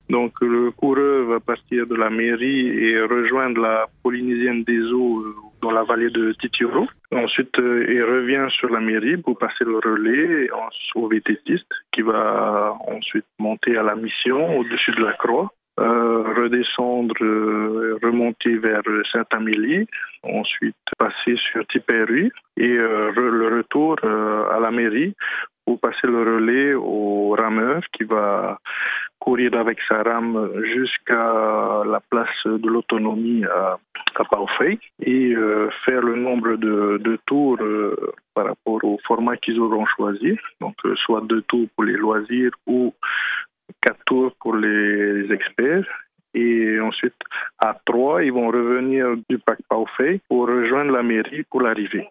Donc le coureur va partir de la mairie et rejoindre la Polynésienne des Eaux dans la vallée de Titioro. Ensuite, il revient sur la mairie pour passer le relais au vététiste qui va ensuite monter à la mission au-dessus de la croix. Redescendre, remonter vers Saint-Amélie, ensuite passer sur Tipperary et le retour à la mairie pour passer le relais au rameur qui va courir avec sa rame jusqu'à la place de l'autonomie à Paufey et faire le nombre de tours par rapport au format qu'ils auront choisi. Donc soit 2 tours pour les loisirs ou 4 tours pour les experts. Et ensuite, à 3, ils vont revenir du parc Paufey pour rejoindre la mairie pour l'arrivée.